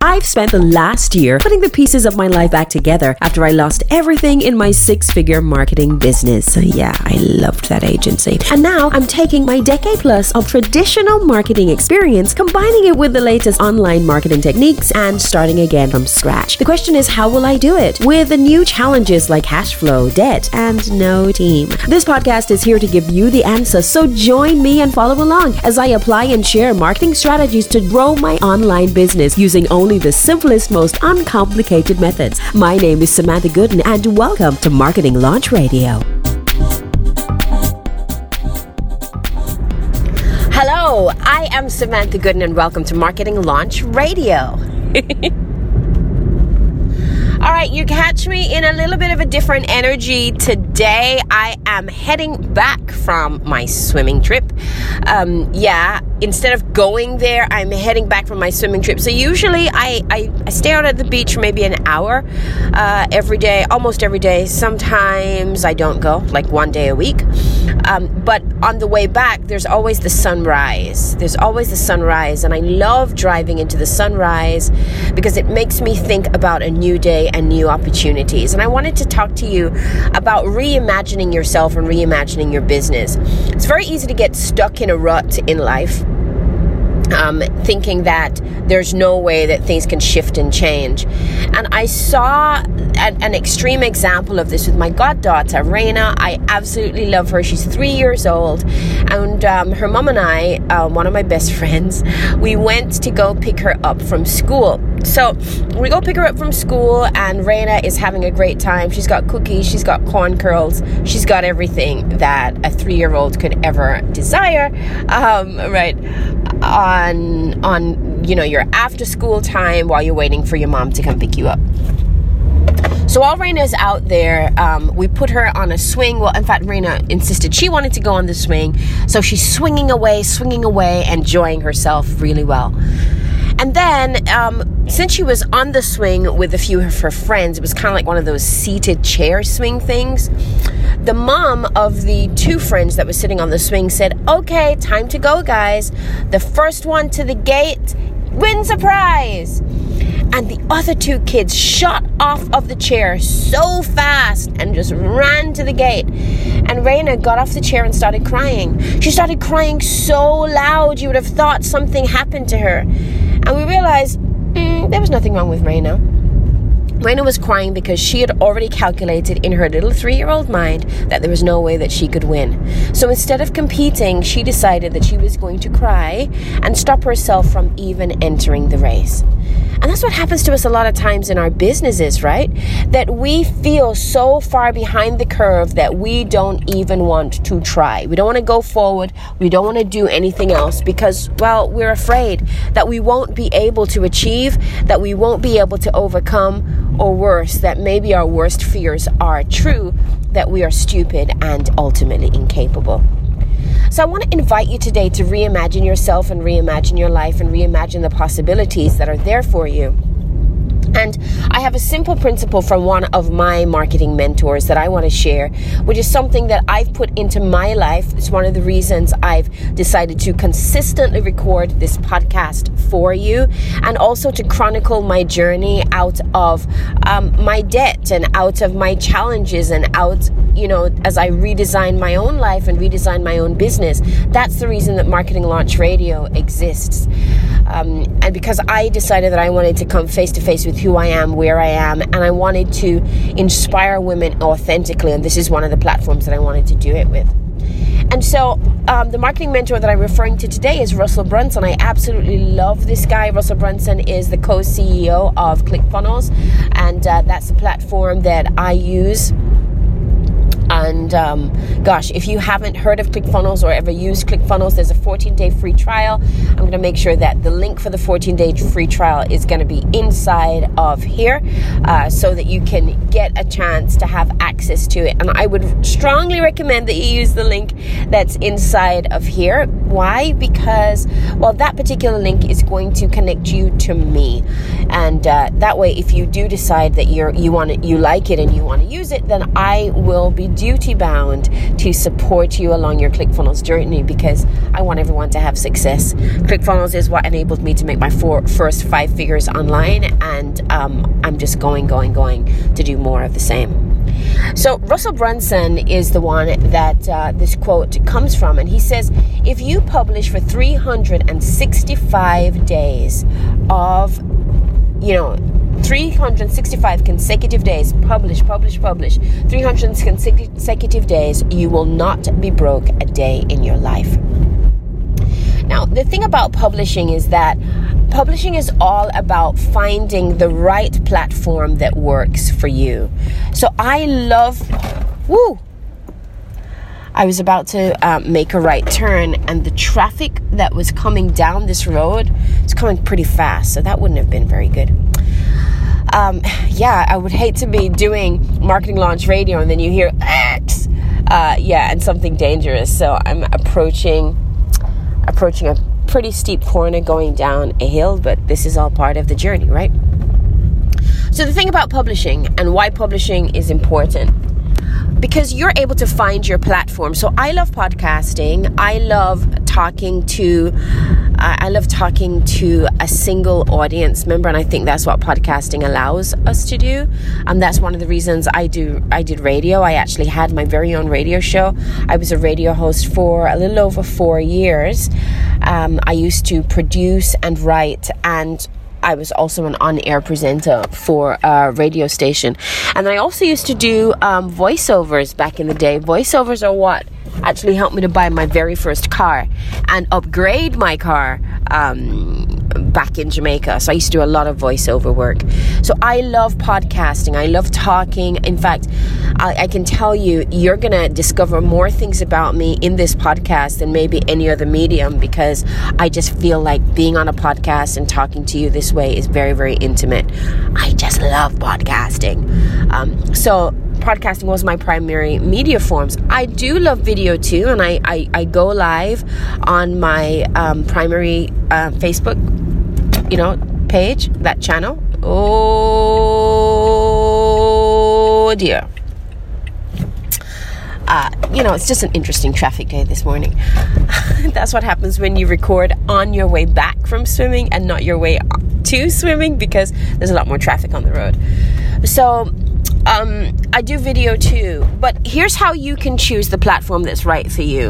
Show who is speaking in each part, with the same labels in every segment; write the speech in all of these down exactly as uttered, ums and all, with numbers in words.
Speaker 1: I've spent the last year putting the pieces of my life back together after I lost everything in my six-figure marketing business. So yeah, I loved that agency. And now I'm taking my decade plus of traditional marketing experience, combining it with the latest online marketing techniques and starting again from scratch. The question is, how will I do it? With the new challenges like cash flow, debt, and no team. This podcast is here to give you the answer, so join me and follow along as I apply and share marketing strategies to grow my online business using only the simplest, most uncomplicated methods. My name is Samantha Gooden, and welcome to Marketing Launch Radio. Hello, I am Samantha Gooden, and welcome to Marketing Launch Radio. All right, you catch me in a little bit of a different energy today. I am heading back from my swimming trip. Um, yeah, instead of going there, I'm heading back from my swimming trip. So usually I, I, I stay out at the beach for maybe an hour uh, every day, almost every day. Sometimes I don't go, like one day a week. Um, but on the way back, there's always the sunrise. There's always the sunrise. And I love driving into the sunrise because it makes me think about a new day and new opportunities. And I wanted to talk to you about reimagining yourself and reimagining your business. It's very easy to get stuck in a rut in life, um, thinking that there's no way that things can shift and change. And I saw an, an extreme example of this with my goddaughter, Raina. I absolutely love her. She's three years old. And um, her mom and I, uh, one of my best friends, we went to go pick her up from school. So we go pick her up from school, and Raina is having a great time. She's got cookies, she's got corn curls, she's got everything that a three-year-old could ever desire, um, right, on, on, you know, your after-school time while you're waiting for your mom to come pick you up. So while Raina's out there, um, we put her on a swing. Well, in fact, Raina insisted she wanted to go on the swing. So she's swinging away, swinging away, enjoying herself really well. And then, um, since she was on the swing with a few of her friends, it was kind of like one of those seated chair swing things. The mom of the two friends that was sitting on the swing said, "Okay, time to go, guys. The first one to the gate wins a prize." And the other two kids shot off of the chair so fast and just ran to the gate. And Raina got off the chair and started crying. She started crying so loud you would have thought something happened to her. And we realized mm, there was nothing wrong with Raina. Raina was crying because she had already calculated in her little three-year-old mind that there was no way that she could win. So instead of competing, she decided that she was going to cry and stop herself from even entering the race. And that's what happens to us a lot of times in our businesses, right? That we feel so far behind the curve that we don't even want to try. We don't want to go forward. We don't want to do anything else because, well, we're afraid that we won't be able to achieve, that we won't be able to overcome, or worse, that maybe our worst fears are true, that we are stupid and ultimately incapable. So I want to invite you today to reimagine yourself and reimagine your life and reimagine the possibilities that are there for you. And I have a simple principle from one of my marketing mentors that I want to share, which is something that I've put into my life. It's one of the reasons I've decided to consistently record this podcast for you, and also to chronicle my journey out of um, my debt and out of my challenges and out, you know, as I redesign my own life and redesign my own business. That's the reason that Marketing Launch Radio exists. Um, and because I decided that I wanted to come face to face with who I am, where I am, and I wanted to inspire women authentically, and this is one of the platforms that I wanted to do it with. And so um, the marketing mentor that I'm referring to today is Russell Brunson. I absolutely love this guy. Russell Brunson is the co-C E O of ClickFunnels, and uh, that's the platform that I use. And um, gosh, if you haven't heard of ClickFunnels or ever used ClickFunnels, there's a fourteen-day free trial. I'm going to make sure that the link for the fourteen-day free trial is going to be inside of here uh, so that you can get a chance to have access to it. And I would strongly recommend that you use the link that's inside of here. Why? Because, well, that particular link is going to connect you to me. And uh, that way, if you do decide that you're, you want it, you like it and you want to use it, then I will be doing duty bound to support you along your ClickFunnels journey, because I want everyone to have success. ClickFunnels is what enabled me to make my four, first five figures online, and um, I'm just going, going, going to do more of the same. So Russell Brunson is the one that uh, this quote comes from, and he says, if you publish for three hundred sixty-five days of, you know, three hundred sixty-five consecutive days, publish, publish, publish, three hundred consecutive days, you will not be broke a day in your life. Now, the thing about publishing is that publishing is all about finding the right platform that works for you. So I love, woo, I was about to uh, make a right turn, and the traffic that was coming down this road is coming pretty fast, so that wouldn't have been very good. Um, yeah, I would hate to be doing Marketing Launch Radio and then you hear X, uh, yeah, and something dangerous. So I'm approaching, approaching a pretty steep corner going down a hill, but this is all part of the journey, right? So the thing about publishing and why publishing is important, because you're able to find your platform. So I love podcasting. I love talking to, uh, I love talking to a single audience member, and I think that's what podcasting allows us to do. And that's one of the reasons I do. I did radio. I actually had my very own radio show. I was a radio host for a little over four years. Um, I used to produce and write, and I was also an on-air presenter for a radio station. And I also used to do um, voiceovers back in the day. Voiceovers are what actually helped me to buy my very first car and upgrade my car um, back in Jamaica. So I used to do a lot of voiceover work. So I love podcasting. I love talking. In fact, I, I can tell you, you're going to discover more things about me in this podcast than maybe any other medium, because I just feel like being on a podcast and talking to you this way is very, very intimate. I just love podcasting. Um, so podcasting was my primary media forms. I do love video too, and I, I, I go live on my um, primary uh, Facebook, you know, page, that channel. Oh dear. Uh, you know, it's just an interesting traffic day this morning. That's what happens when you record on your way back from swimming and not your way to swimming, because there's a lot more traffic on the road. So um, I do video too, but here's how you can choose the platform that's right for you.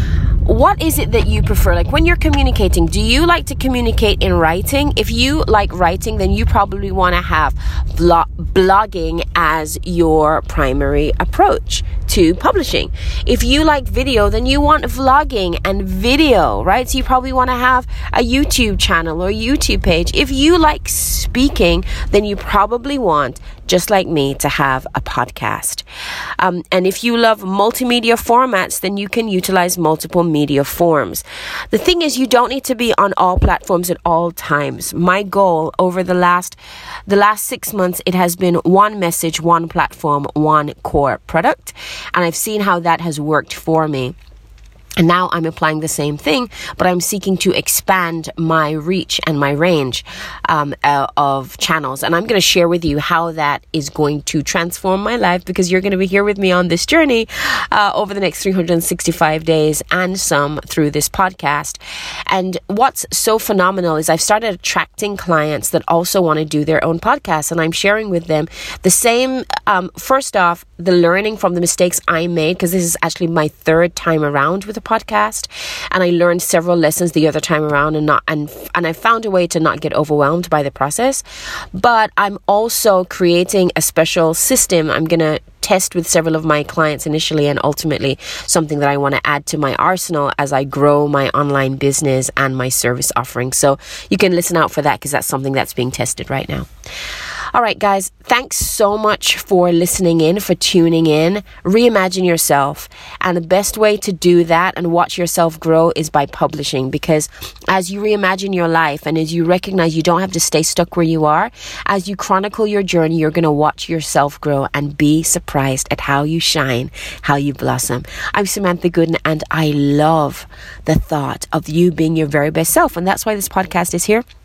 Speaker 1: What is it that you prefer? Like when you're communicating, do you like to communicate in writing? If you like writing, then you probably want to have vlog- blogging as your primary approach to publishing. If you like video, then you want vlogging and video, right? So you probably want to have a YouTube channel or YouTube page. If you like speaking, then you probably want, just like me, to have a podcast. Um, and if you love multimedia formats, then you can utilize multiple media forms. The thing is, you don't need to be on all platforms at all times. My goal over the last the last six months, it has been one message, one platform, one core product. And I've seen how that has worked for me. And now I'm applying the same thing, but I'm seeking to expand my reach and my range um, uh, of channels. And I'm going to share with you how that is going to transform my life, because you're going to be here with me on this journey uh, over the next three hundred sixty-five days and some through this podcast. And what's so phenomenal is I've started attracting clients that also want to do their own podcasts, and I'm sharing with them the same, um, first off, the learning from the mistakes I made, because this is actually my third time around with a podcast, and I learned several lessons the other time around, and not and and I found a way to not get overwhelmed by the process. But I'm also creating a special system I'm gonna test with several of my clients initially, and ultimately something that I want to add to my arsenal as I grow my online business and my service offering. So you can listen out for that, because that's something that's being tested right now. All right, guys, thanks so much for listening in, for tuning in. Reimagine yourself. And the best way to do that and watch yourself grow is by publishing, because as you reimagine your life and as you recognize you don't have to stay stuck where you are, as you chronicle your journey, you're going to watch yourself grow and be surprised at how you shine, how you blossom. I'm Samantha Gooden, and I love the thought of you being your very best self. And that's why this podcast is here.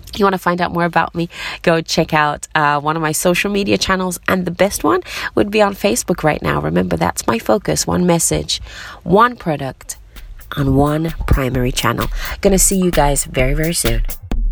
Speaker 1: You want to find out more about me, go check out uh, one of my social media channels, and the best one would be on Facebook right now. Remember, that's my focus. One message, one product on one primary channel. Gonna see you guys very, very soon.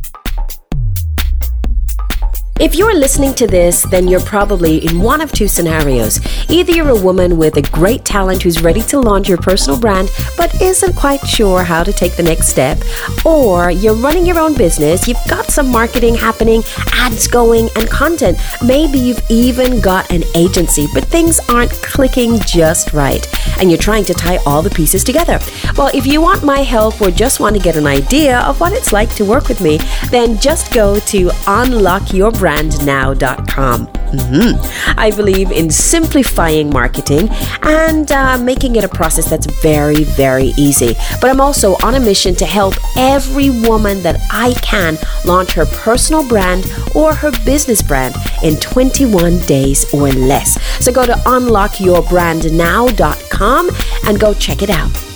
Speaker 1: If you're listening to this, then you're probably in one of two scenarios. Either you're a woman with a great talent who's ready to launch your personal brand but isn't quite sure how to take the next step, or you're running your own business, you've got some marketing happening, ads going, and content. Maybe you've even got an agency, but things aren't clicking just right, and you're trying to tie all the pieces together. Well, if you want my help or just want to get an idea of what it's like to work with me, then just go to unlock your brand now dot com. Mm-hmm. I believe in simplifying marketing and uh, making it a process that's very, very easy. But I'm also on a mission to help every woman that I can launch her personal brand or her business brand in twenty-one days or less. So go to unlock your brand now dot com and go check it out.